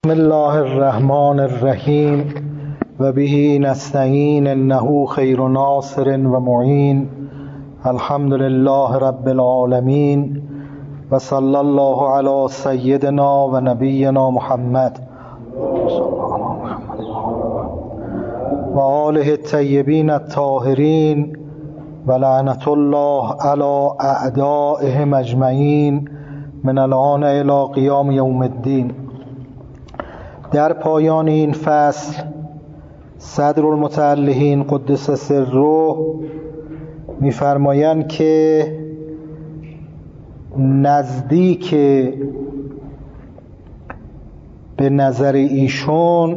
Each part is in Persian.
بسم الله الرحمن الرحیم و به نستعین انه خیر ناصر و معین. الحمد لله رب العالمین و صلی الله علی سیدنا و نبینا محمد و آله الطیبین الطاهرین و لعنت الله علی اعدائهم اجمعین من الآن الی قیام یوم الدین. در پایان این فصل صدرالمتعلقین قدس سره می‌فرمایند که نزدیک به نظر ایشون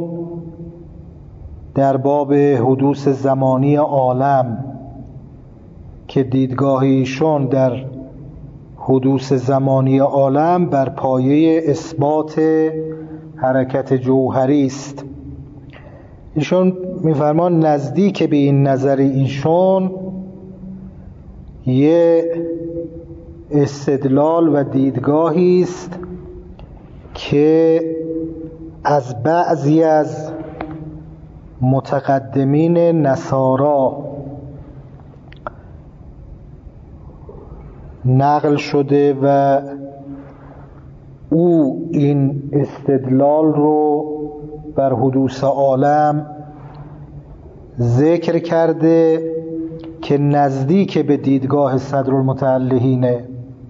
در باب حدوث زمانی عالم که دیدگاه ایشون در حدوث زمانی عالم بر پایه اثبات حرکت جوهری است. ایشون می‌فرمان نزدیک به این نظر ایشون یه استدلال و دیدگاهی است که از بعضی از متقدمین نصارا نقل شده و او این استدلال رو بر حدوث عالم ذکر کرده که نزدیک به دیدگاه صدرالمتعلقینه.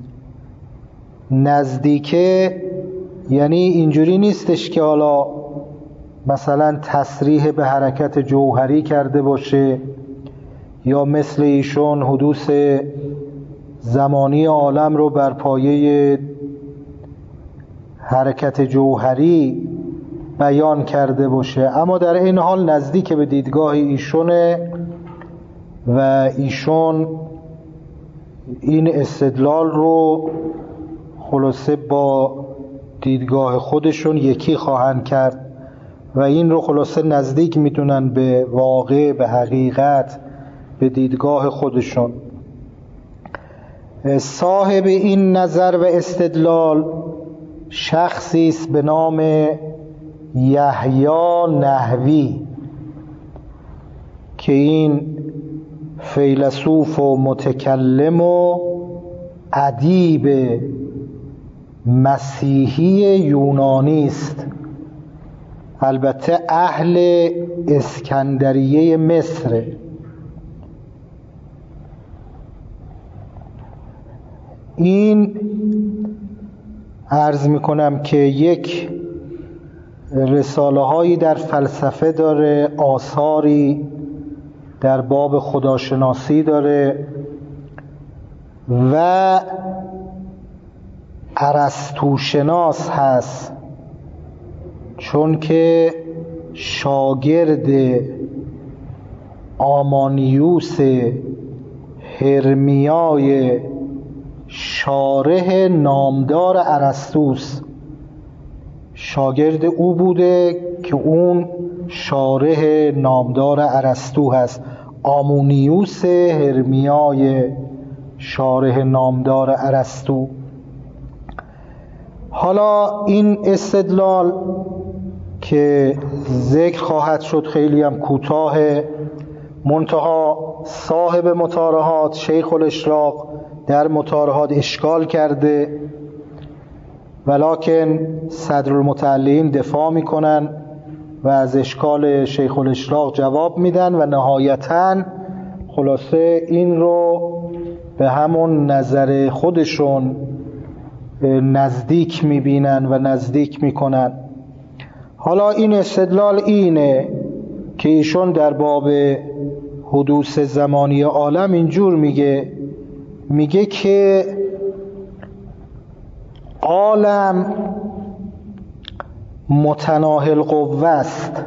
نزدیکه یعنی اینجوری نیستش که حالا مثلا تصریح به حرکت جوهری کرده باشه یا مثل ایشون حدوث زمانی عالم رو بر پایه حرکت جوهری بیان کرده باشه، اما در این حال نزدیک به دیدگاه ایشونه و ایشون این استدلال رو خلاصه با دیدگاه خودشون یکی خواهند کرد و این رو خلاصه نزدیک میدونن به واقع، به حقیقت، به دیدگاه خودشون. صاحب این نظر و استدلال شخصی است به نام یحیی نحوی که این فیلسوف و متکلم و ادیب مسیحی یونانی است، البته اهل اسکندریه مصر. این عرض میکنم که یک رساله هایی در فلسفه داره، آثاری در باب خداشناسی داره و ارسطوشناس هست، چون که شاگرد آمانیوس هرمیای شارح نامدار ارسطوست، شاگرد او بوده که اون شارح نامدار ارسطو هست. آمونیوس هرمیای شارح نامدار ارسطو. حالا این استدلال که ذکر خواهد شد خیلی هم کوتاه، منتها صاحب مطارحات شیخ الاشراق در مطارحات اشکال کرده، ولکن صدرالمتعلقین دفاع میکنن و از اشکال شیخ الاشراق جواب میدن و نهایتاً خلاصه این رو به همون نظر خودشون نزدیک میبینن و نزدیک میکنن. حالا این استدلال اینه که ایشون در باب حدوث زمانی عالم اینجور میگه که عالم متناهل قوه است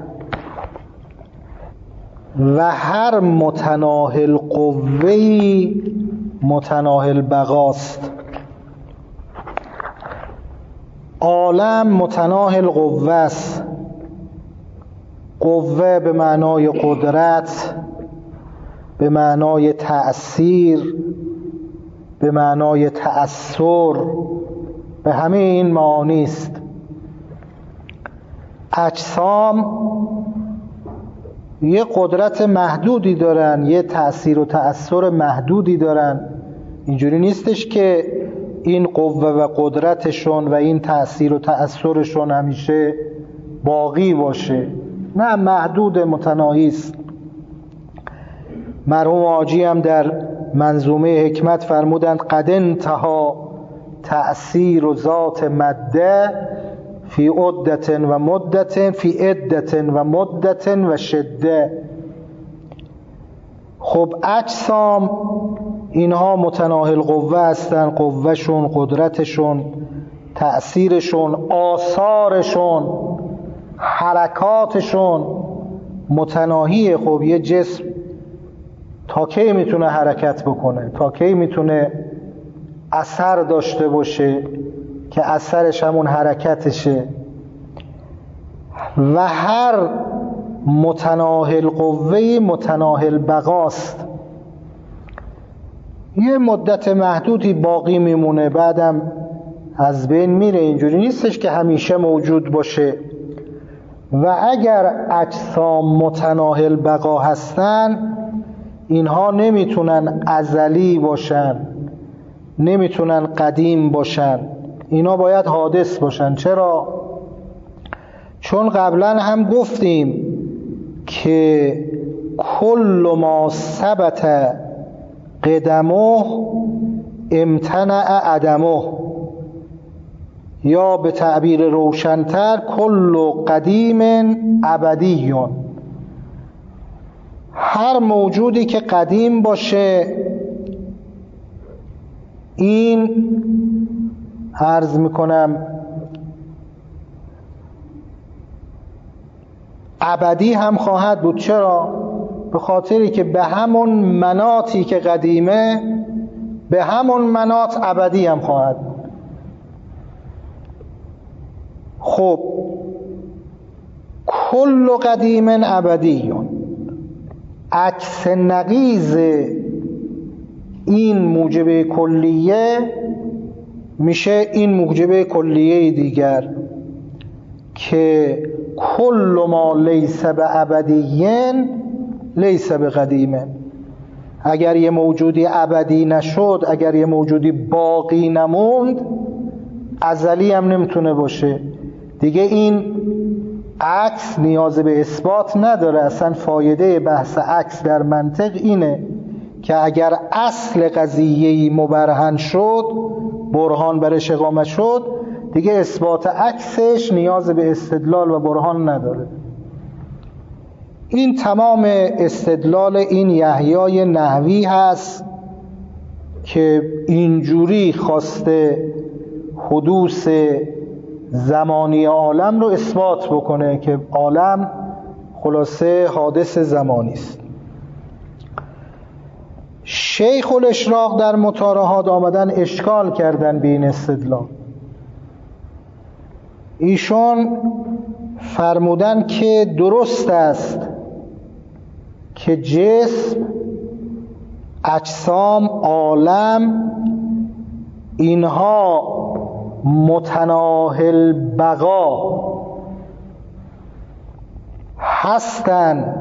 و هر متناهل قوه‌ای متناهل بقاست. عالم متناهل قوه است، قوه به معنای قدرت، به معنای تأثیر، به معنای تأثر، به همه این معانی است. اجسام یه قدرت محدودی دارن، یه تأثیر و تأثیر محدودی دارن. اینجوری نیستش که این قوه و قدرتشون و این تأثیر و تأثیرشون همیشه باقی باشه، نه، محدود، متناهی است. مرحوم حاجی هم در منظومه حکمت فرمودند قد انتهى تأثیر و ذات مده فی عدت و مدت فی عدت و مدت و شده. خب اجسام اینها متناهی القوه هستن، قوهشون، قدرتشون، تأثیرشون، آثارشون، حرکاتشون متناهیه. خب یه جسم تا کی میتونه حرکت بکنه؟ تا کی میتونه اثر داشته باشه که اثرش همون حرکتشه؟ و هر متناهی القوه متناهی البقاست، یه مدت محدودی باقی میمونه، بعدم از بین میره. اینجوری نیستش که همیشه موجود باشه. و اگر اجسام متناهی البقا هستن، اینها نمیتونن ازلی باشن، نمیتونن قدیم باشن، اینا باید حادث باشن. چرا؟ چون قبلا هم گفتیم که کل ما ثبت قدمه امتنع عدمه، یا به تعبیر روشن‌تر کل قدیم ابدیون. هر موجودی که قدیم باشه، این عرض میکنم ابدی هم خواهد بود. چرا؟ به خاطری که به همون مناطی که قدیمه، به همون مناط ابدی هم خواهد بود. خب کل قدیم ابدیون، عکس نقیض این موجب کلیه میشه این موجب کلیه دیگر که کل ما لیس به ابدیین لیس به قدیمه. اگر یه موجودی ابدی نشد، اگر یه موجودی باقی نموند، ازلی هم نمیتونه باشه دیگه. این عکس نیاز به اثبات نداره. اصلا فایده بحث عکس در منطق اینه که اگر اصل قضیه‌ای مبرهن شد، برهان برش اقامه شد، دیگه اثبات عکسش نیاز به استدلال و برهان نداره. این تمام استدلال این یحیای نحوی هست که اینجوری خواسته حدوث زمانی عالم رو اثبات بکنه که عالم خلاصه حادث زمانی است. شیخ الاشراق در مطارحات آمدن اشکال کردن به این استدلال. ایشون فرمودن که درست است که جسم، اجسام، عالم اینها متناهی البقا هستن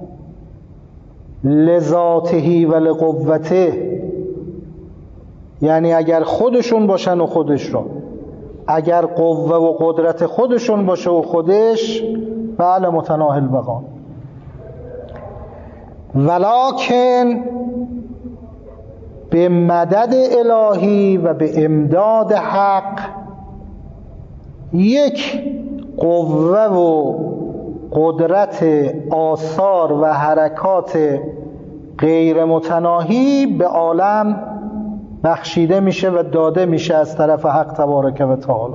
لذاته و لقوته، یعنی اگر خودشون باشن و خودشون، اگر قوه و قدرت خودشون باشه و خودش، بله متناهی البقا. ولکن به مدد الهی و به امداد حق یک قوه و قدرت آثار و حرکات غیر متناهی به عالم بخشیده میشه و داده میشه از طرف حق تبارک و تعالی.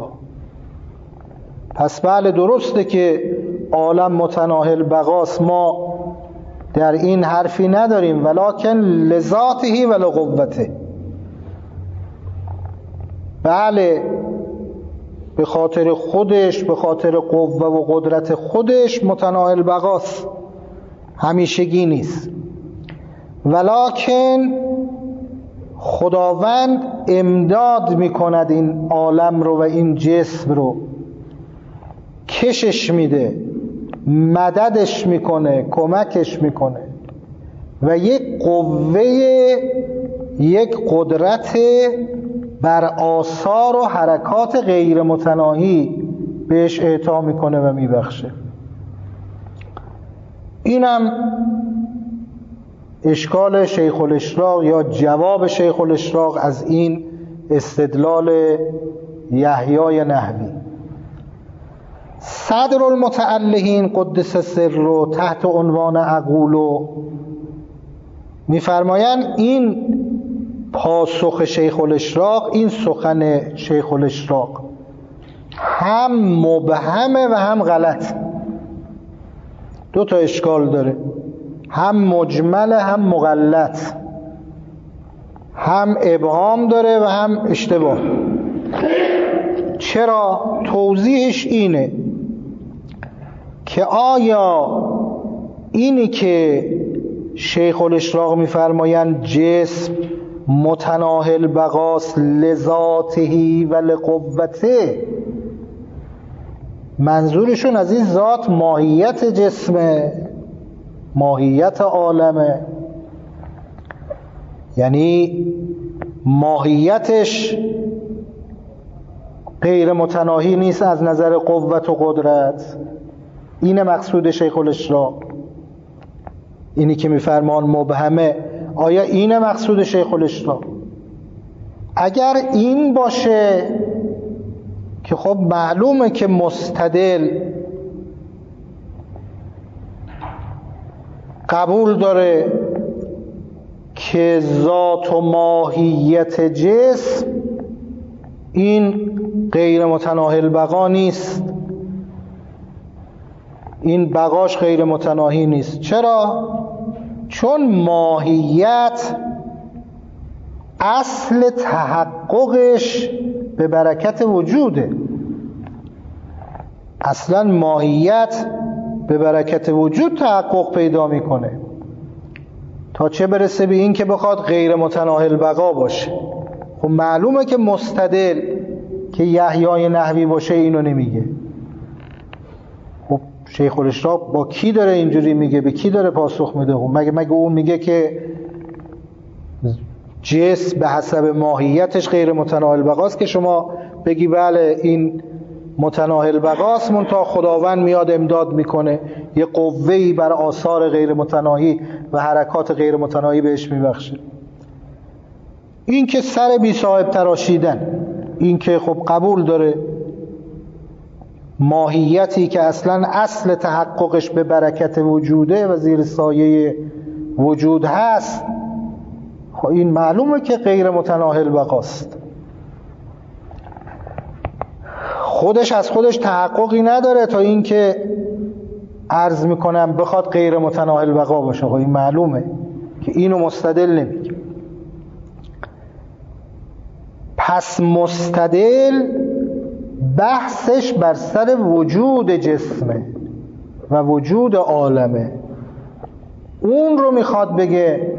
پس بله درسته که عالم متناهی البقاست، ما در این حرفی نداریم، ولکن لذاته و لقوته. بله به خاطر خودش، به خاطر قوه و قدرت خودش متناهی البقاست، همیشگی نیست. ولکن خداوند امداد میکند این عالم رو و این جسم رو کشش میده، مددش میکنه، کمکش میکنه و یک قوه، یک قدرت بر آثار و حرکات غیر متناهی بهش اعطا میکنه و میبخشه. اینم اشکال شیخ الاشراق یا جواب شیخ الاشراق از این استدلال یحیی نحوی. صدر المتعلهین قدس سره تحت عنوان اقولو میفرمایند این پاسخ شیخ الاشراق، این سخن شیخ الاشراق هم مبهمه و هم غلط. دو تا اشکال داره، هم مجمل هم مغلط، هم ابهام داره و هم اشتباه. چرا؟ توضیحش اینه که آیا اینی که شیخ الاشراق میفرمایند جسم متناهی البقاست لذاته و لقوته، منظورشون از این ذات ماهیت جسمه، ماهیت عالمه، یعنی ماهیتش غیر متناهی نیست از نظر قوت و قدرت. این مقصود شیخ الاشراق، اینی که میفرمان مبهمه. آیا این مقصود شیخ الاشراق؟ اگر این باشه که خب معلومه که مستدل قبول داره که ذات و ماهیت جسم این غیر متناهی البقا نیست، این بقاش غیر متناهی نیست. چرا؟ چون ماهیت اصل تحققش به برکت وجوده. اصلا ماهیت به برکت وجود تحقق پیدا میکنه، تا چه برسه به این که بخواد غیر متناهی البقا باشه. خب معلومه که مستدل که یحیی نحوی باشه اینو نمیگه. خب شیخ الاشراق با کی داره اینجوری میگه؟ به کی داره پاسخ میده؟ خب مگه اون میگه که جسم به حسب ماهیتش غیر متناهی البقاست که شما بگی بله این متناهی البقاست، منتها خداوند میاد امداد میکنه، یه قوه‌ای بر آثار غیر متناهی و حرکات غیر متناهی بهش میبخشه. این که سر بی صاحب تراشیدن، این که خب قبول داره ماهیتی که اصلا اصل تحققش به برکت وجوده و زیر سایه وجود هست، خب این معلومه که غیر متناهی البقاست. خودش از خودش تحققی نداره تا اینکه عرض میکنم بخواد غیر متناهی البقا باشه. خب این معلومه که اینو مستدل نمیگه. پس مستدل بحثش بر سر وجود جسمه و وجود عالمه. اون رو میخواد بگه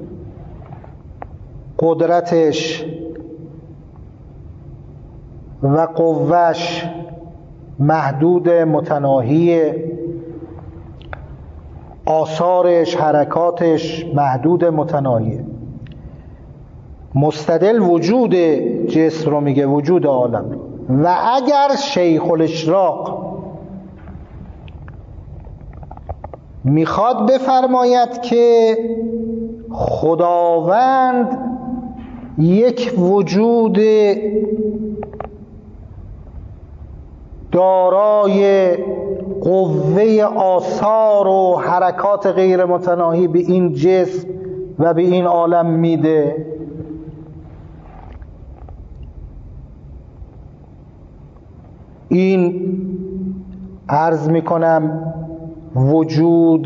قدرتش و قوهش محدود متناهی، آثارش حرکاتش محدود متناهیه. مستدل وجود جسم رو میگه، وجود عالم. و اگر شیخ الاشراق میخواد بفرماید که خداوند یک وجود دارای قوه آثار و حرکات غیر متناهی به این جسم و به این عالم میده، این عرض میکنم وجود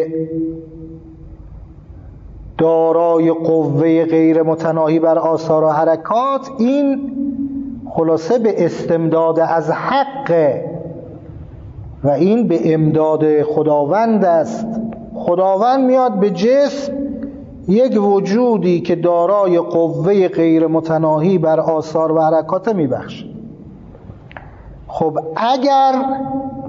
دارای قوه غیر متناهی بر آثار و حرکات، این خلاصه به استمداد از حق و این به امداد خداوند است. خداوند میاد به جسم یک وجودی که دارای قوه غیر متناهی بر آثار و حرکات میبخشه. خب اگر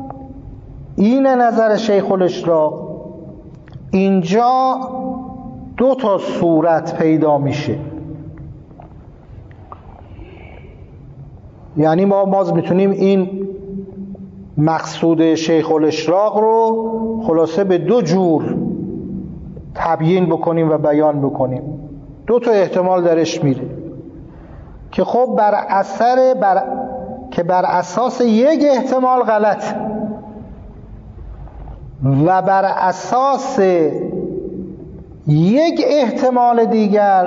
این نظر شیخ الاشراق اینجا دو تا صورت پیدا میشه. یعنی ما میتونیم این مقصود شیخ الاشراق رو خلاصه به دو جور تبیین بکنیم و بیان بکنیم. دو تا احتمال درش میره که خب بر اساس یک احتمال غلط و بر اساس یک احتمال دیگر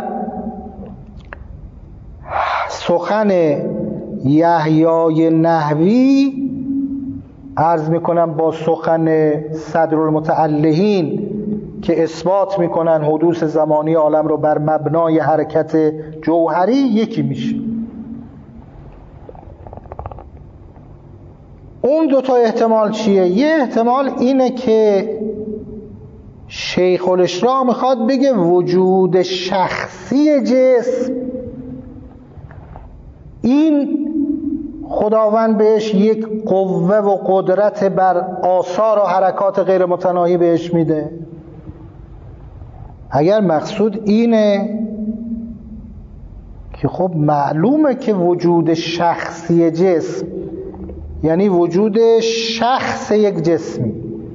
سخن یحیی نحوی عرض میکنم با سخن صدرالمتعلهین که اثبات میکنن حدوث زمانی عالم رو بر مبنای حرکت جوهری یکی میشه. اون دو تا احتمال چیه؟ یه احتمال اینه که شیخ الاشراق میخواد بگه وجود شخصی جسم این خداوند بهش یک قوه و قدرت بر آثار و حرکات غیر متناهی بهش میده. اگر مقصود اینه که خب معلومه که وجود شخصی جسم یعنی وجود شخص یک جسمی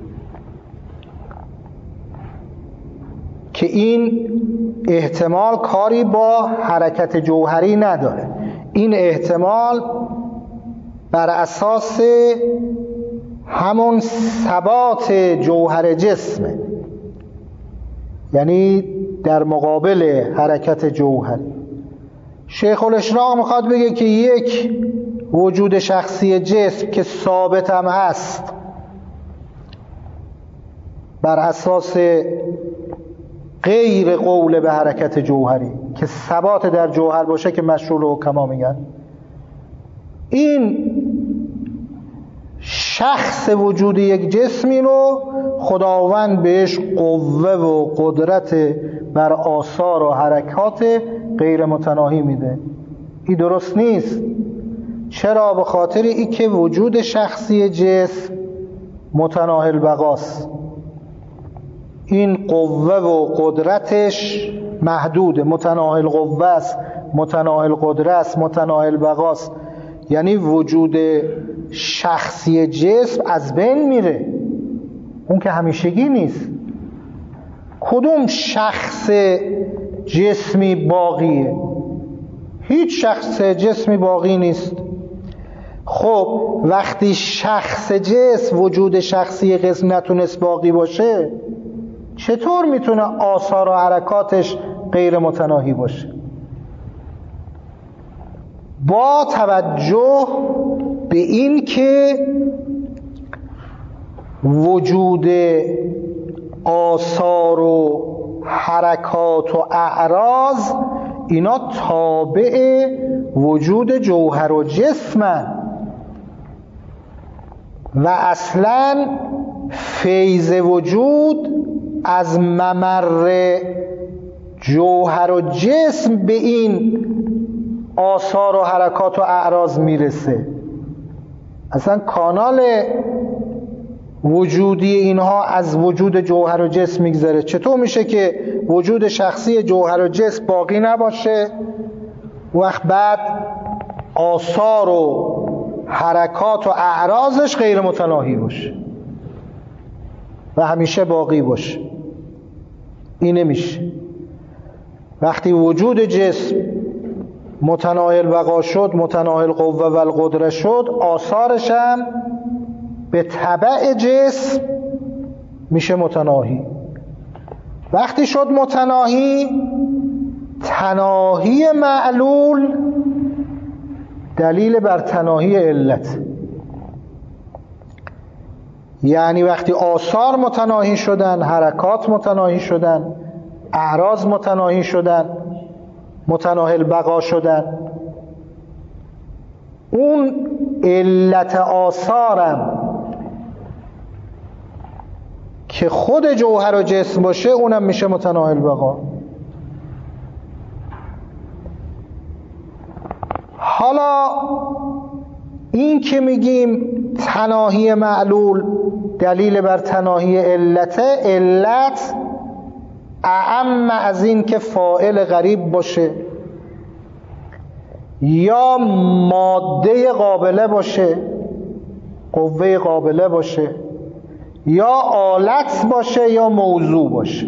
که این احتمال کاری با حرکت جوهری نداره. این احتمال بر اساس همون ثبات جوهر جسمه، یعنی در مقابل حرکت جوهری. شیخ الاشراق میخواد بگه که یک وجود شخصی جسم که ثابت هم هست بر اساس غیر قول به حرکت جوهری که ثبات در جوهر باشه که مشروع الحکما میگن، این شخص وجود یک جسمی رو خداوند بهش قوه و قدرت بر آثار و حرکات غیر متناهی میده. این درست نیست. چرا؟ به خاطر ای که وجود شخصی جسم متناهی البقاست. این قوه و قدرتش محدوده، متناهی القوه است، متناهی القدرت است، متناهی البقاست. یعنی وجود شخصی جسم از بین میره، اون که همیشگی نیست. کدوم شخص جسمی باقیه؟ هیچ شخص جسمی باقی نیست. خب وقتی شخص جسم وجود شخصی قسم نتونست باقی باشه، چطور میتونه آثار و حرکاتش غیر متناهی باشه؟ با توجه به این که وجود آثار و حرکات و اعراض اینا تابع وجود جوهر و جسمن و اصلا فیض وجود از ممر جوهر و جسم به این آثار و حرکات و اعراض میرسه. اصلا کانال وجودی اینها از وجود جوهر و جسم میگذره. چطور میشه که وجود شخصی جوهر و جسم باقی نباشه وقت بعد آثار و حرکات و اعراضش غیر متناهی باشه و همیشه باقی باشه؟ این نمیشه. وقتی وجود جسم متناهی البقا شد، متناهی القوه و القدره شد، آثارش هم به تبع جسم میشه متناهی. وقتی شد متناهی، تناهی معلول دلیل بر تناهی علت. یعنی وقتی آثار متناهی شدن، حرکات متناهی شدن، اعراض متناهی شدن، متناهی البقا شدن، اون علت آثارم که خود جوهر و جسم باشه اونم میشه متناهی البقا. حالا این که میگیم تناهی معلول دلیل بر تناهی علت اعم از این که فاعل غریب باشه یا ماده قابله باشه، قوه قابله باشه، یا آلت باشه یا موضوع باشه.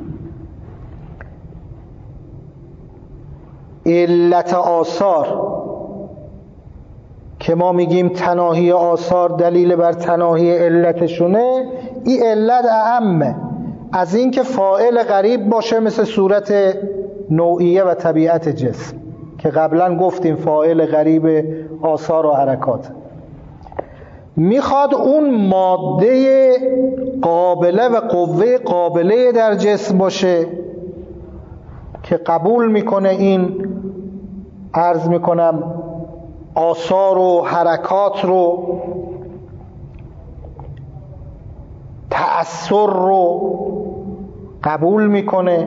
علت آثار که ما میگیم تناهی آثار دلیل بر تناهی علتشونه، این علت اعمه از این که فاعل غریب باشه، مثل صورت نوعیه و طبیعت جسم که قبلا گفتیم فاعل غریب آثار و حرکات. میخواد اون ماده قابله و قوه قابله در جسم باشه که قبول میکنه این عرض میکنم آثار و حرکات رو، تأثر رو قبول میکنه،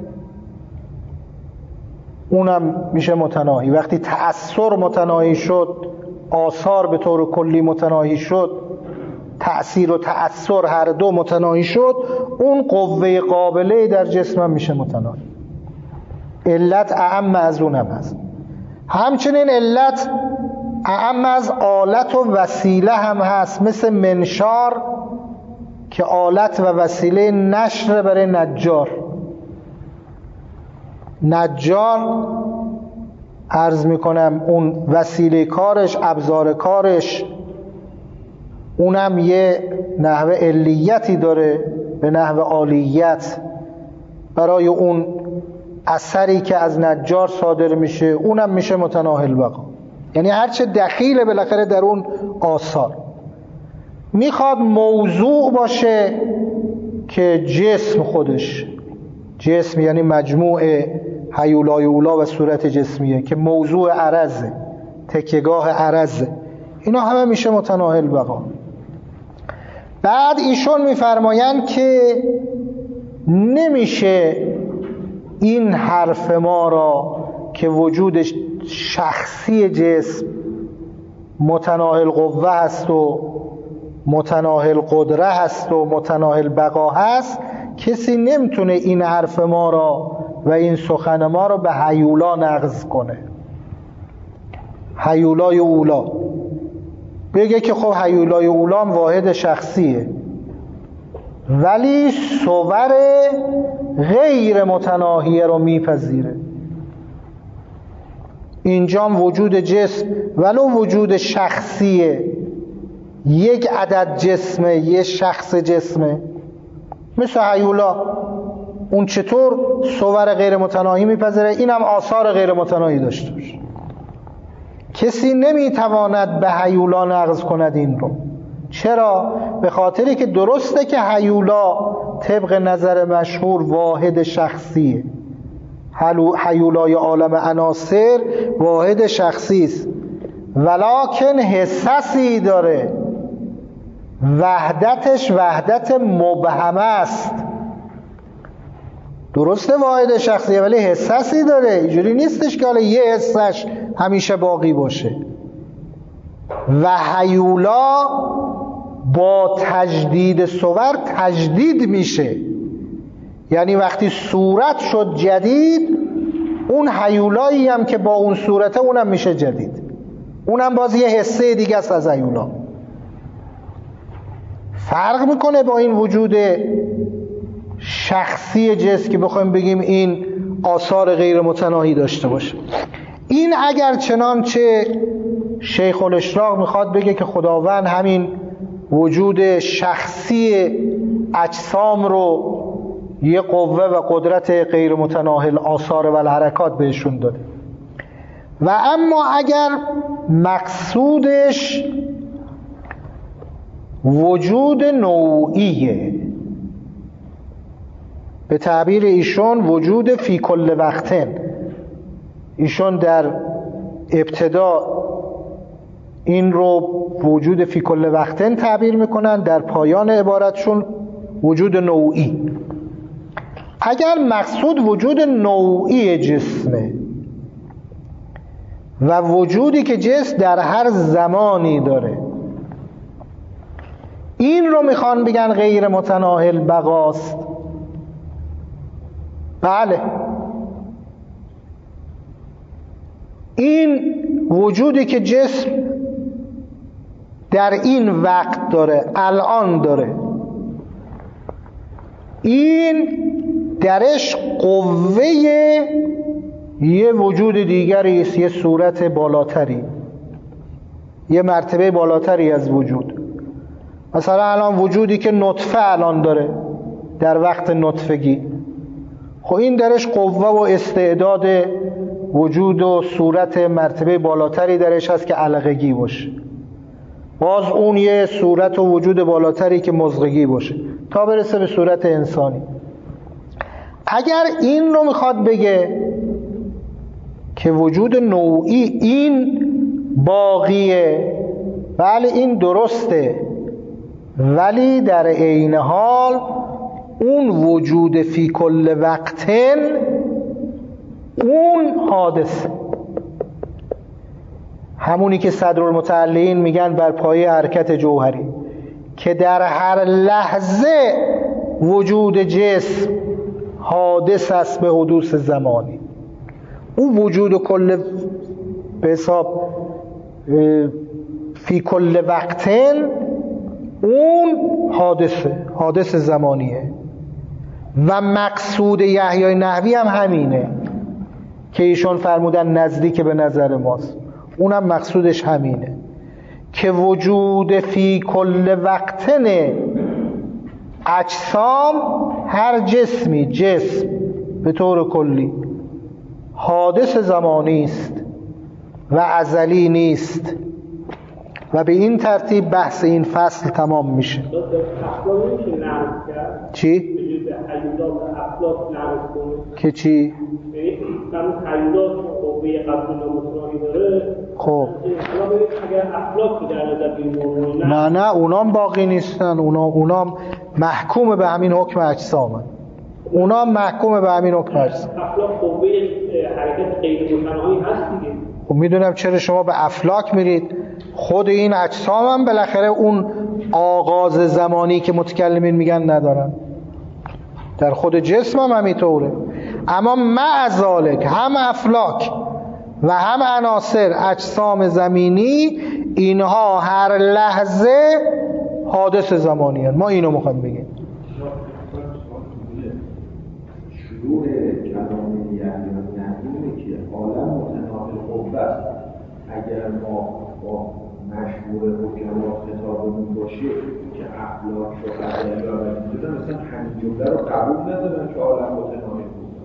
اونم میشه متناهی. وقتی تأثر متناهی شد، آثار به طور کلی متناهی شد، تأثیر و تأثر هر دو متناهی شد، اون قوه قابله در جسم هم میشه متناهی. علت اعم از اونم هست. همچنین علت اعم از آلت و وسیله هم هست، مثل منشار که آلت و وسیله نشر برای نجار عرض میکنم اون وسیله کارش، ابزار کارش، اونم یه نحوه علیتی داره به نحوه عالیت برای اون اثری که از نجار صادر میشه، اونم میشه متناهی البقا. یعنی هرچه دخیله بالاخره در اون آثار. میخواد موضوع باشه که جسم خودش، جسم یعنی مجموع هیولای اولا و صورت جسمیه که موضوع عرضه، تکیهگاه عرضه، اینا همه میشه متناهی البقا. بعد ایشون میفرمایند که نمیشه این حرف ما را که وجود شخصی جسم متناهی القوه هست و متناهی القدره هست و متناهی البقا هست، کسی نمیتونه این حرف ما را و این سخن ما را به هیولا نقض کنه. هیولای اولا بگه که خب هیولای اولا واحد شخصیه، ولی صور غیر متناهیه رو میپذیره. اینجا وجود جسم ولو وجود شخصیه، یک عدد جسمه، یک شخص جسمه، مثل هیولا اون چطور صور غیر متناهی میپذیره، اینم آثار غیر متناهی داشته باشه. کسی نمیتواند به هیولا نقض کند این رو. چرا؟ به خاطری که درسته که هیولا طبق نظر مشهور واحد شخصیه، هیولای عالم عناصر واحد شخصی است، ولکن حسسی داره، وحدتش وحدت مبهمه است. درسته واحد شخصیه ولی حسسی داره، اینجوری نیستش که حالا یه حسش همیشه باقی باشه. و هیولا با تجدید صور تجدید میشه، یعنی وقتی صورت شد جدید، اون هیولایی هم که با اون صورته اونم میشه جدید، اونم باز یه حسه دیگه است از هیولا. فرق میکنه با این وجود شخصی جسم که بخوایم بگیم این آثار غیر متناهی داشته باشه. این اگر چنانچه شیخ الاشراق میخواد بگه که خداوند همین وجود شخصی اجسام رو یه قوه و قدرت غیر متناهی آثار و الحرکات بهشون داده، و اما اگر مقصودش وجود نوعیه، به تعبیر ایشون وجود فی کل وقتن، ایشون در ابتدا این رو وجود فی کل وقتن تعبیر میکنن، در پایان عبارتشون وجود نوعی. اگر مقصود وجود نوعی جسمه و وجودی که جسم در هر زمانی داره، این رو میخوان بگن غیر متناهل بقاست. بله، این وجودی که جسم در این وقت داره، الان داره، این درش قوه یه وجود دیگری است، یه صورت بالاتری، یه مرتبه بالاتری از وجود. مثلا الان وجودی که نطفه الان داره در وقت نطفگی، خب این درش قوه و استعداد وجود و صورت مرتبه بالاتری درش هست که علقگی باشه. باز اون یه صورت و وجود بالاتری که مضغگی باشه تا برسه به صورت انسانی. اگر این رو میخواد بگه که وجود نوعی این باقیه، بله این درسته، ولی در عین حال اون وجود فی کل وقتن اون حادثه، همونی که صدرالمتعلین میگن بر پایه حرکت جوهری، که در هر لحظه وجود جسم حادث است به حدوث زمانی. اون وجود کل به حساب فی کل وقتن اون حادث زمانیه. و مقصود یحیی نحوی هم همینه که ایشون فرمودن نزدیک به نظر ماست، اونم مقصودش همینه که وجود فی کل وقتن اجسام، هر جسمی، جسم به طور کلی حادث زمانی است و ازلی نیست. و به این ترتیب بحث این فصل تمام میشه. چی؟ که چی؟ خب نه اونام باقی نیستن، اونام محکوم به همین حکم اجسامن، اونام محکوم به همین حکم اجسام. افلاک قوه حرکت غیر متناهی هست دیگه. خب میدونم چرا شما به افلاک میرید، خود این اجسام هم بالاخره اون آغاز زمانی که متکلمین میگن ندارن، در خود جسم هم همینطوره. اما مع ذالک هم افلاک و هم عناصر اجسام زمینی اینها هر لحظه حادث زمانی هست. ما اینو میخوایم بگیم. شروع کلام یحیی نحوی که عالم متناهل قوه است، اگر ما با مشهور حکما خطابمون باشه که افلاک و غیره را بگیرن، مثلا همین جمله رو قبول ندارن که عالم متناهل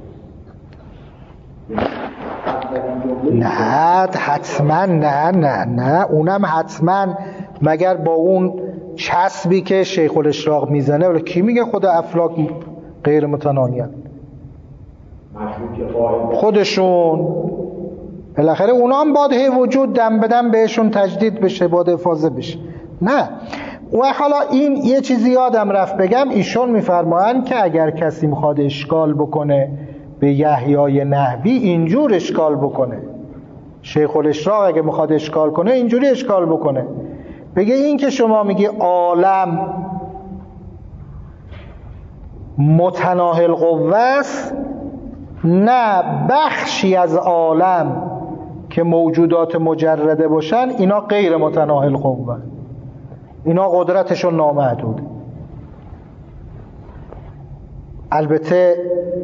قوه. نه حتما، نه اونم حتما، مگر با اون چسبی که شیخ الاشراق میزنه. ولی کی میگه خود افلاک غیر متناهی هست؟ خودشون بالاخره اونا هم باید هی وجود دم بدم بهشون تجدید بشه، باید افاضه بشه. نه و حالا این یه چیزی یادم رفت بگم، ایشون میفرمایند که اگر کسی میخواد اشکال بکنه به یحیی نحوی اینجور اشکال بکنه، شیخ الاشراق اگه میخواد اشکال کنه اینجوری اشکال بکنه، بگه این که شما میگی عالم متناهل قوه است، نه بخشی از عالم که موجودات مجرده باشن اینا غیر متناهل قوه، اینا قدرتشون نامحدوده. البته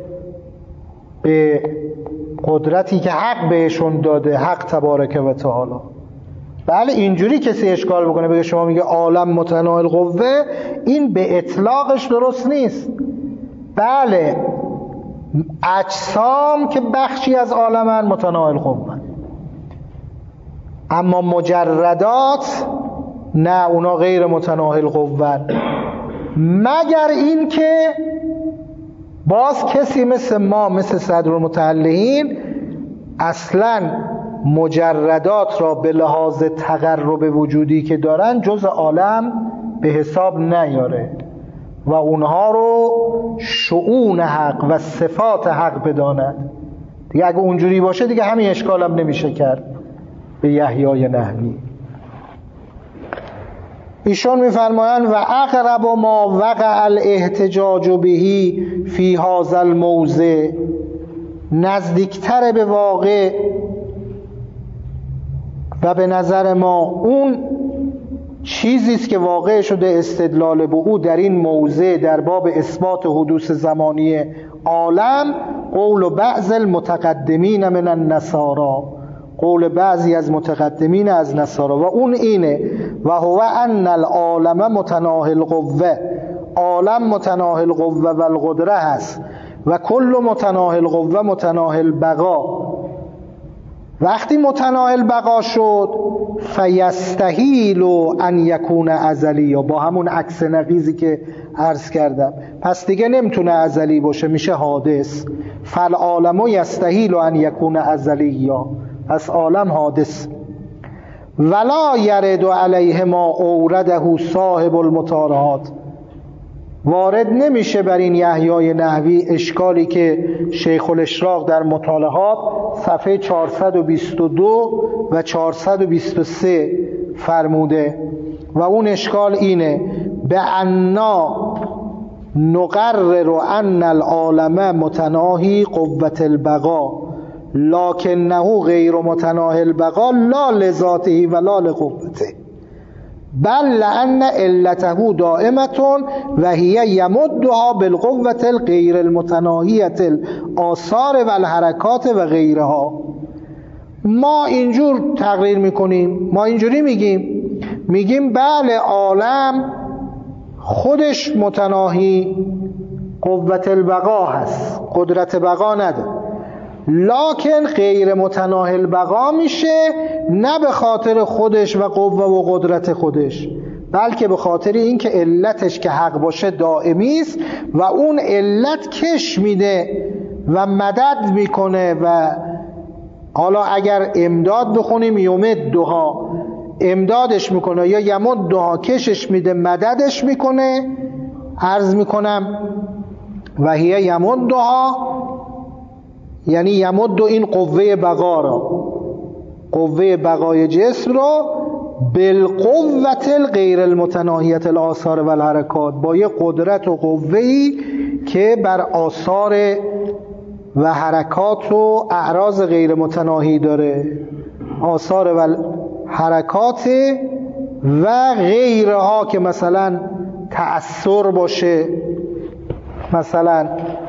به قدرتی که حق بهشون داده، حق تبارک و تعالی. بله اینجوری کسی اشکال بکنه بگه شما میگه عالم متناهل قوه، این به اطلاقش درست نیست. بله اجسام که بخشی از عالمن متناهل قوه، اما مجردات نه، اونا غیر متناهل قوه، مگر این که باز کسی مثل ما، مثل صدرالمتعلین، اصلا مجردات را به لحاظ تقرب وجودی که دارن جز عالم به حساب نیاره و اونها رو شؤون حق و صفات حق بداند. دیگه اگه اونجوری باشه دیگه همین اشکالم نمیشه کرد به یحیی نحوی. ایشون میفرمایند و اقرب ما وقع الاحتجاج بهی فی هذا الموضع، نزدیکتر به واقع و به نظر ما اون چیزی است که واقع شده استدلال به او در این موضع در باب اثبات حدوث زمانی عالم، قول بعض المتقدمین من النصارا، قول بعضی از متقدمین از نصارا، و اون اینه و هو ان العالم متناهی القوه، عالم متناهی القوه و القدره هست و کل متناهی القوه متناهی البقا. وقتی متناهی البقا شد فیستحیل ان یکون ازلی، یا با همون عکس نقیضی که عرض کردم، پس دیگه نمیتونه ازلی باشه، میشه حادث. فالعالم یستحیل ان یکون ازلی، یا پس عالم حادث. ولا یرد علیه ما اورده صاحب المطالعات، وارد نمیشه بر این یحیای نحوی اشکالی که شیخ الاشراق در مطالعات صفحه 422 و 423 فرموده، و اون اشکال اینه: به انا نقرر ان العالم متناهی قوت البقا لکنه غیر متناهی البقا لا لذاته ولا لقوته بل لان علته دائمتون و هی یمدها بالقوة الغیر المتناهیة الاثار و الحرکات و غیرها. ما اینجور تقریر میکنیم، ما اینجوری میگیم بله عالم خودش متناهی قوت البقا هست، قدرت بقا نداره، لکن غیر متناهی البقا میشه نه به خاطر خودش و قوه و قدرت خودش، بلکه به خاطر این که علتش که حق باشه دائمی است و اون علت کش میده و مدد میکنه. و حالا اگر امداد بخونیم یمدها، امدادش میکنه، یا یمدها کشش میده مددش میکنه. عرض میکنم و هی یمدها یعنی یمد این قوه بقا را، قوه بقای جسم را، بالقوة الغیر المتناهیة الاثار و الحرکات، با یه قدرت و قوهی که بر آثار و حرکات و اعراض غیر متناهی داره، آثار و حرکات و غیرها، که مثلا تأثر باشه، مثلا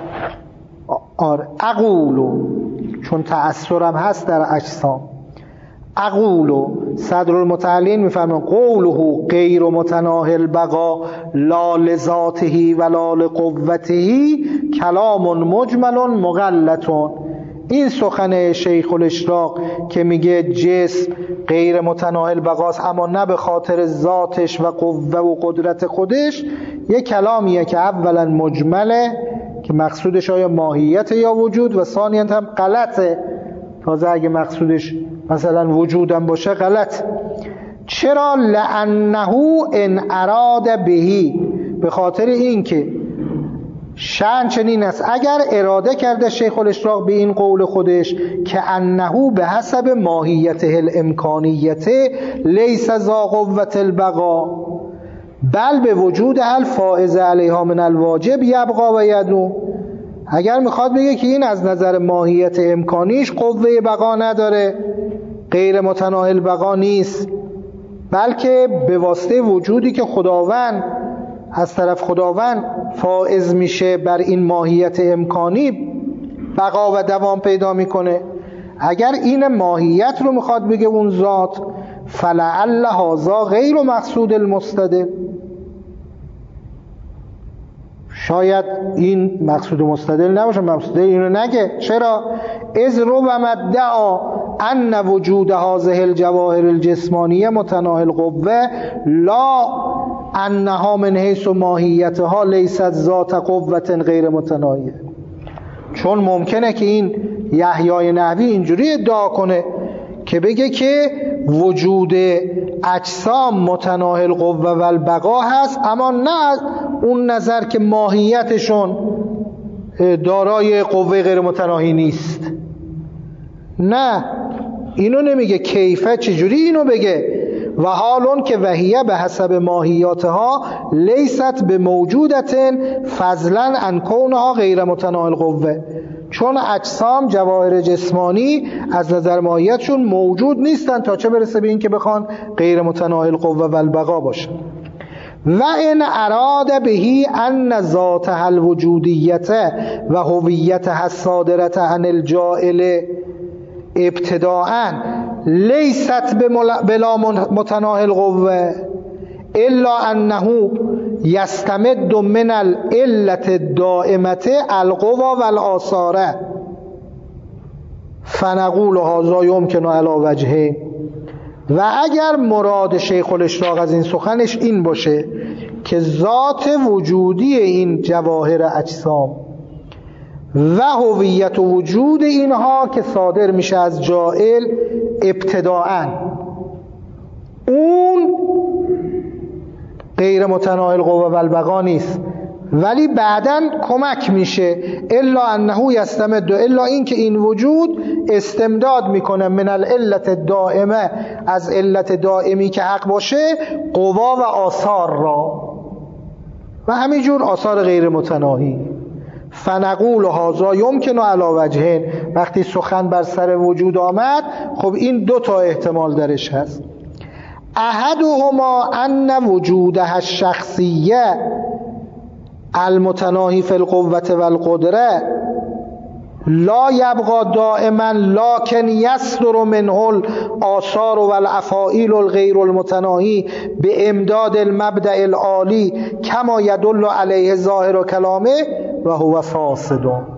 اقولو، چون تأثرم هست در اجسام. اقولو صدر المتعلین میفرمان قوله غیر متناهی البقا لا لذاته ولا لقوته کلام مجمل مغلط. این سخن شیخ الاشراق که میگه جسم غیر متناهی البقاست اما نه به خاطر ذاتش و قوه و قدرت خودش، یه کلامیه که اولا مجمله که مقصودش آیا ماهیت یا وجود، و ثانیاً هم غلطه، تازه اگه مقصودش مثلا وجودم باشه غلط. چرا؟ لانه ان اراد بهی، به خاطر این که شأن چنین است اگر اراده کرده شیخ الاشراق به این قول خودش که انه به حسب ماهیته الامکانیت لیس ذا قوة البقا بل به وجود الفائز علیها من الواجب یبقا و یدوم. اگر میخواد بگه که این از نظر ماهیت امکانیش قوه بقا نداره، غیر متناهی البقا نیست، بلکه به واسطه وجودی که خداوند از طرف خداوند فائز میشه بر این ماهیت امکانی بقا و دوام پیدا میکنه. اگر این ماهیت رو میخواد بگه اون ذات، فلعل هذا غیر مقصود المستدل، شاید این مقصود مستدل نباشه، مقصود اینو نگه. چرا؟ اذ ربما ادعا ان وجود هذه الجواهر الجسمانیه متناهی القوه لا انها من حیث ماهیتها لیست ذات قوة غیر متناهیه. چون ممکنه که این یحیای نحوی اینجوری ادعا کنه که بگه که وجود اجسام متناهی القوه و البقا هست، اما نه اون نظر که ماهیتشون دارای قوه غیر متناهی نیست. نه، اینو نمیگه. کیفه چجوری اینو بگه؟ و حالون که وهیه به حسب ماهیاتها لیست به موجودتن فضلا عن کونها غیر متناهی القوه، چون اجسام جواهر جسمانی از نظر ماهیتشون موجود نیستن تا چه برسه به این که بخوان غیر متناهی القوه و البقا باشن. و ان اراد بهی ان ذاتها الوجودیت و هویتها الصادرة عن الجاعل ابتداءً لیست بلا متناهی القوه الا انه یستمد من العلة الدائمة القوى والآثار فنقول هذا يمكن على وجهه. و اگر مراد شیخ الاشراق از این سخنش این باشه که ذات وجودی این جواهر اجسام و هویت و وجود اینها که صادر میشه از جائل ابتداءً اون غیر متناهی القوه و البقا نیست، ولی بعداً کمک میشه الا انه یستمد، الا این که این وجود استمداد میکنه من العلت الدائمه، از علت دائمی که حق باشه، قوا و آثار را و همینجور آثار غیر متناهی. فنقول هذا یمکن علی وجهین، وقتی سخن بر سر وجود آمد خب این دو تا احتمال درش هست. احدهما ان وجودها الشخصیه المتناهی فی القوة والقدره لا یبقى دائما لكن یصدر منه الآثار والافاعیل الغیر المتناهی بامداد المبدأ العالی کما یدل علیه ظاهر کلامه و هو فاسد.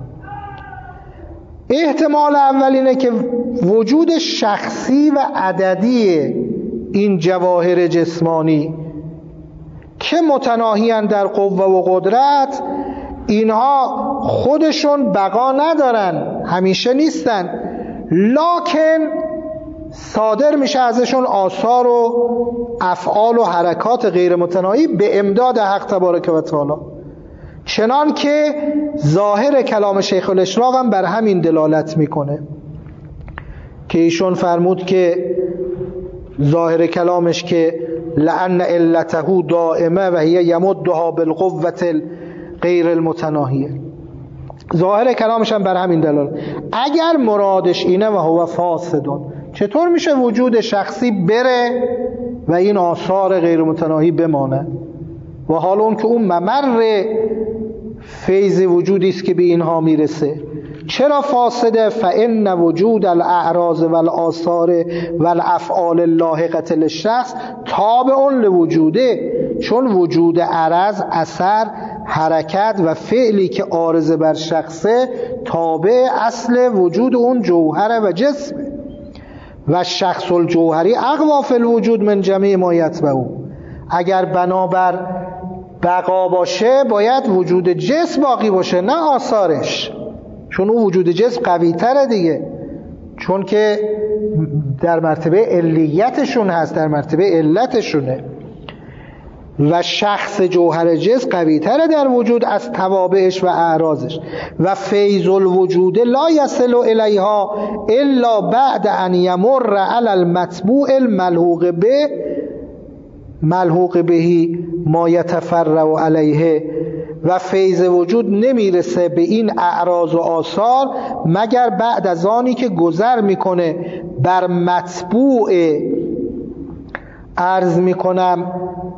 احتمال اول اینه که وجود شخصی و عددی این جواهر جسمانی که متناهی‌اند در قوه و قدرت، اینها خودشون بقا ندارن، همیشه نیستن، لکن صادر میشه ازشون آثار و افعال و حرکات غیر متناهی به امداد حق تبارک و تعالی، چنان که ظاهر کلام شیخ الاشراق هم بر همین دلالت میکنه که ایشون فرمود که ظاهر کلامش که لأن علته دائمه و هی یمدها بالقوة غیر المتناهیه، ظاهر کلامش هم بر همین دلالت. اگر مرادش اینه و هو فاسدون، چطور میشه وجود شخصی بره و این آثار غیر متناهی بمانه؟ و حال اون که اون ممر فیض وجودی است که به اینها میرسه. چرا فاسده؟ فإن وجود الاعراض والآثار والافعال اللاحقة للشخص تابع لوجوده، چون وجود عرض، اثر، حرکت و فعلی که عارض بر شخصه تابع اصل وجود اون جوهر و جسمه و شخص الجوهری اقوا فی الوجود من جمیع ما یتبعه. اگر بنابر بقا باشه باید وجود جسم باقی باشه نه آثارش، چون اون وجود جسم قوی تره دیگه، چون که در مرتبه علیتشون هست، در مرتبه علتشونه و شخص جوهر جسم قوی تره در وجود از توابعش و اعراضش. و فیض الوجود لا یصل الیها الا بعد ان یمر علی المطبوع الملحوق بهی ما یتفرع علیه. و فیض وجود نمیرسه به این اعراض و آثار مگر بعد از آنی که گذر میکنه بر مطبوع، عرض میکنم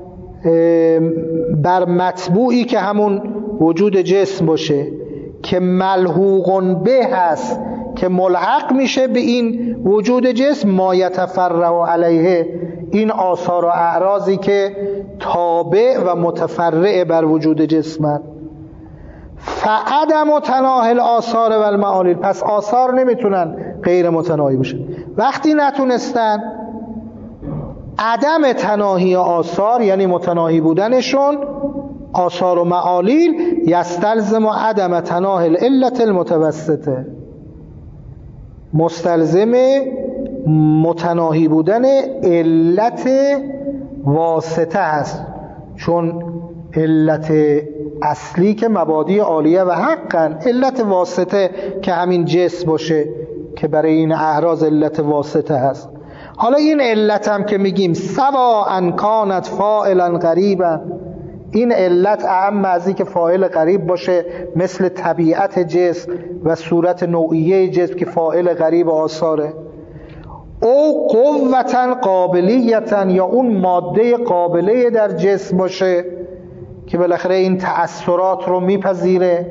بر مطبوعی که همون وجود جسم باشه که ملحوق به هست، که ملحق میشه به این وجود جسم، ما یتفرع علیه، این آثار و اعراضی که تابع و متفرع بر وجود جسمن. فعدم تناهی الاثار و المعالیل، پس آثار نمیتونن غیر متناهی باشن. وقتی نتونستن، عدم تناهی آثار یعنی متناهی بودنشون، آثار و معالیل، یستلزم عدم تناهی العلت المتوسطه، مستلزم متناهی بودن علت واسطه هست، چون علت اصلی که مبادی عالیه و حقا، علت واسطه که همین جسم باشه که برای این اعراض علت واسطه هست. حالا این علت هم که میگیم سواء کانت فاعلا غریبا، این علت اعم از این که فاعل غریب باشه مثل طبیعت جسم و صورت نوعیه جسم که فاعل غریب آثاره، او قوتا قابلیتا، یا اون ماده قابله در جسم باشه که بالاخره این تأثیرات رو میپذیره،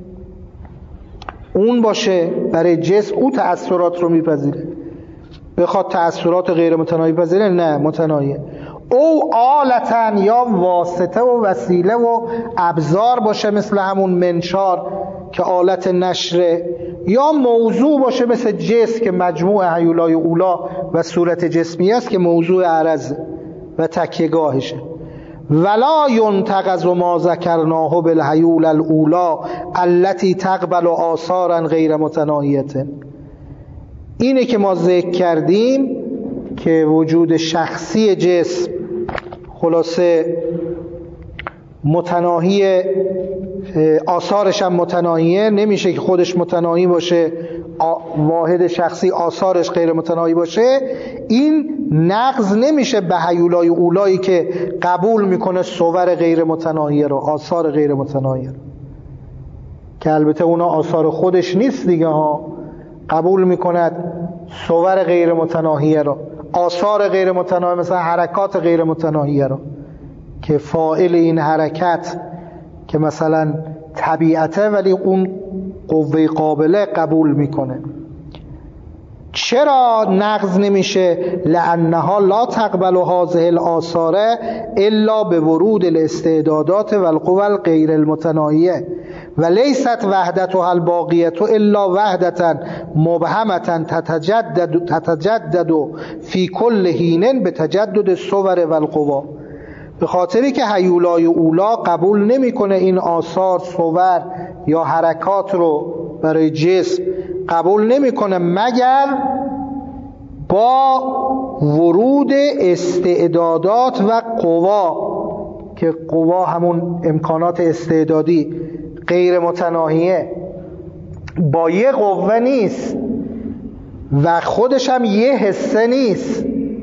اون باشه برای جسم، او تأثیرات رو میپذیره. بخواد تأثیرات غیر متناهی پذیره؟ نه، متناهیه. او آلتن، یا واسطه و وسیله و ابزار باشه مثل همون منشار که آلت نشره، یا موضوع باشه مثل جسم که مجموع هیولای اولا و صورت جسمی است که موضوع عرض و تکیه‌گاهشه. ولا ينتقض ما ذکرناه بالهیول الاولا التي تقبل آثارا غیر متناهیه. اینه که ما ذکر کردیم که وجود شخصی جسم خلاصه متناهی، آثارش هم متناهیه، نمیشه که خودش متناهی باشه واحد شخصی آثارش غیر متناهی باشه. این نقض نمیشه به هیولای اولایی که قبول میکنه صور غیر متناهیه رو، آثار غیر متناهیه رو، که البته اونا آثار خودش نیست دیگه ها، قبول میکند صور غیر متناهیه رو، آثار غیر متناهی مثلا حرکات غیر متناهیه رو که فاعل این حرکت که مثلا طبیعته ولی اون قوه قابله قبول میکنه. چرا نقض نمیشه؟ لانها لا تقبل هذه الاثار الا بورود الاستعدادات والقوى الغیر المتناهیه و لیست وحدتها الباقیه الا وحدتا مبهمه تتجدد فی کل حین بتجدد الصور والقوا. به خاطری که هیولای اولا قبول نمیکنه این آثار، صور یا حرکات رو برای جسم قبول نمیکنه مگر با ورود استعدادات و قوا، که قوا همون امکانات استعدادی غیر متناهیه، با یه قوه نیست و خودش هم یه حسه نیست،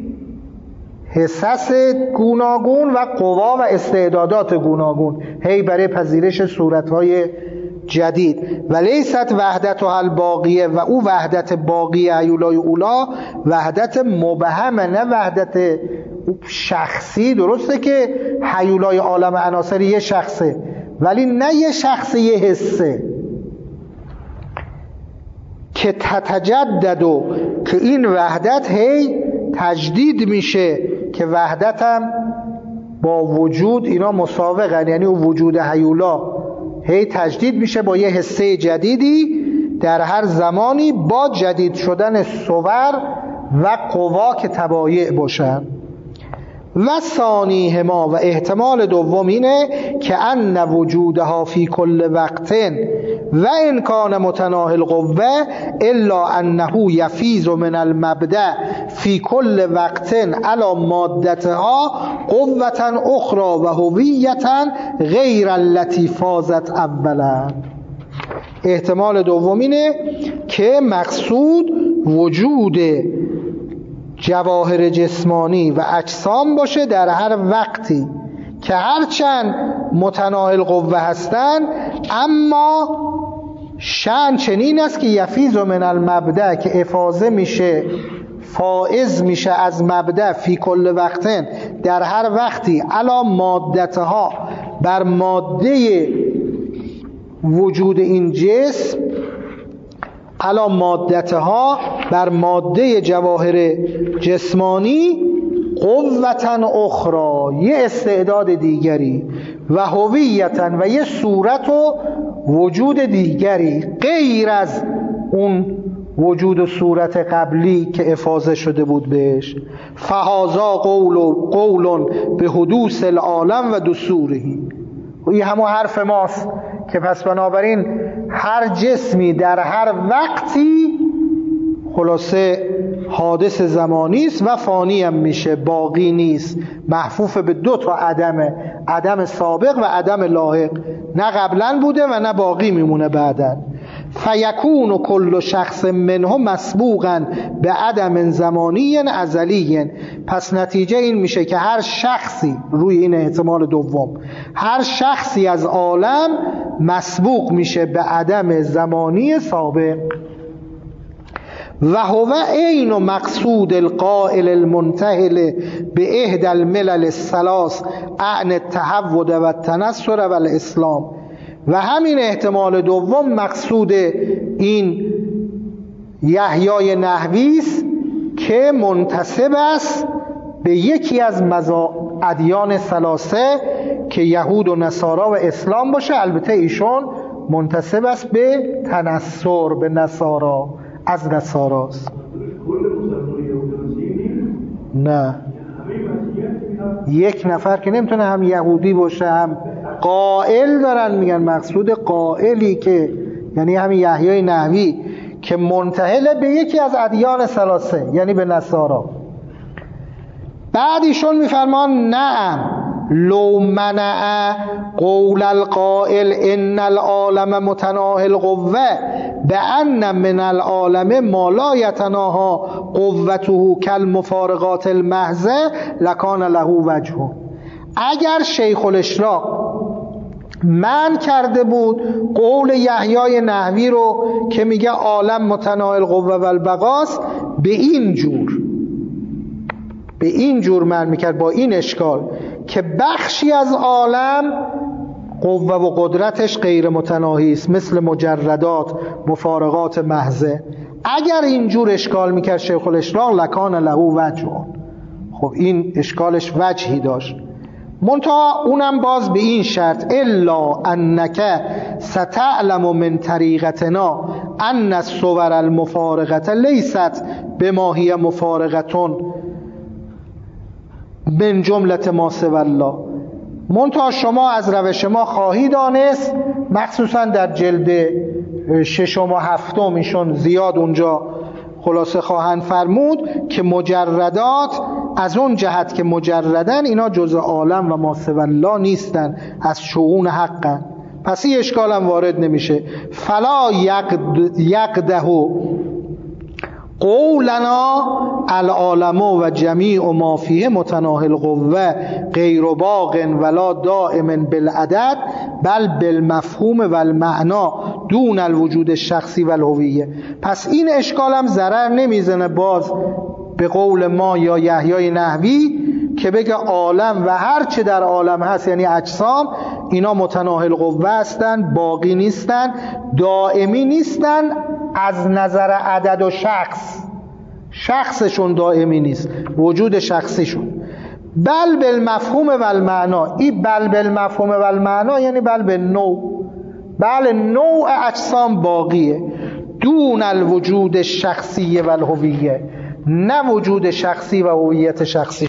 حساس گوناگون و قوا و استعدادات گوناگون هی برای پذیرش صورتهای جدید. و لیست وحدتها الباقیه، و او وحدت باقی هیولای اولا وحدت مبهمه، نه وحدت شخصی. درسته که هیولای عالم عناصر یه شخصه ولی نه یه شخص یه حسه که تتجدد، که این وحدت هی تجدید میشه، که وحدت هم با وجود اینا مساوقن، یعنی وجود هیولا هی تجدید میشه با یه حسه جدیدی در هر زمانی با جدید شدن صور و قوا که تبایع باشن. و ثانیهما، و احتمال دوم اینه که ان وجودها فی کل وقت و ان کان متناهی القوه الا انه یفیض من المبدأ فی کل وقت علی مادتها قوة اخرى و هویة غیر التي فازت اولا. احتمال دوم اینه که مقصود وجود جواهر جسمانی و اجسام باشه در هر وقتی که هرچند متناهی القوه هستن، اما شأن چنین است که یفیض من المبدأ، که افاضه میشه، فائز میشه از مبدأ فی کل وقت در هر وقتی، علا مادتها بر ماده وجود این جسم، علا مادتها بر ماده جواهر جسمانی، قوة اخرى یه استعداد دیگری، و هویتا و یه صورت و وجود دیگری غیر از اون وجود و صورت قبلی که افاضه شده بود بهش. فهذا قول به حدوث العالم و دستورهی. این همون حرف ماست که پس بنابراین هر جسمی در هر وقتی خلاصه حادث زمانی است و فانی هم میشه، باقی نیست، محفوف به دو تا عدمه، عدم سابق و عدم لاحق، نه قبلا بوده و نه باقی میمونه بعدن. فیکون کل شخص منهم مسبوقا به عدم زمانی ازلی. پس نتیجه این میشه که هر شخصی، روی این احتمال دوم، هر شخصی از عالم مسبوق میشه به عدم زمانی سابق. و هو عین مقصود القائل المنتهل به احدى الملل الثلاث عن التحود و التنصر و الاسلام. و همین احتمال دوم مقصود این یحیای نحوی است که منتسب است به یکی از ادیان ثلاثه که یهود و نصارا و اسلام باشه. البته ایشون منتسب است به تنصر، به نصارا، از نصاراست. نه، یک نفر که نمیتونه هم یهودی باشه هم قائل دارن میگن مقصود قائلی که یعنی همین یحیای نحوی که منتهل به یکی از ادیان ثلاثه یعنی به نصارا. بعد ایشون میفرمان نعم لو منع قول القائل ان العالم متناهی القوه بان من العالم ما لا یتناهی قوته کالمفارقات المحضه لکان له وجه. اگر شیخ الاشراق من کرده بود قول یحیای نحوی رو که میگه عالم متناهی القوه و البقاست، به این جور من میکرد، با این اشکال که بخشی از عالم قوه و قدرتش غیر متناهی است، مثل مجردات، مفارقات محضه. اگر اینجور اشکال میکرد شیخ الاشراق لکان له وجه، خب این اشکالش وجهی داشت، منتها اونم باز به این شرط الا انک ستعلم من طریقتنا ان الصور المفارقه لیست بما هی مفارقتون من جملت ما سوی الله. منتها شما از روش ما خواهی دانست، مخصوصا در جلد 6 و 7 ایشون زیاد اونجا خلاصه خواهند فرمود که مجردات از اون جهت که مجردن اینا جزء عالم و ما سوی الله نیستن، از شؤون حقن. پس این اشکال هم وارد نمیشه. فلا یقده قولنا العالم و جمیع ما فیه متناهی القوه غیر باق ولا دائم بالعدد بل بالمفهوم و المعنا دون الوجود الشخصی و الهویه. پس این اشکال هم ضرر نمیزنه باز به قول ما یا یحیای نحوی که بگه عالم و هر چه در عالم هست یعنی اجسام اینا متناهی القوه هستن، باقی نیستن، دائمی نیستن از نظر عدد و شخصشون دائمی نیست، وجود شخصیشون. بل بالمفهوم و المعنا، این بل بالمفهوم و المعنا یعنی بل بالنوع، بل نوع اجسام باقیه دون الوجود الشخصی و الهویه، نه وجود شخصی و هویت شخصی.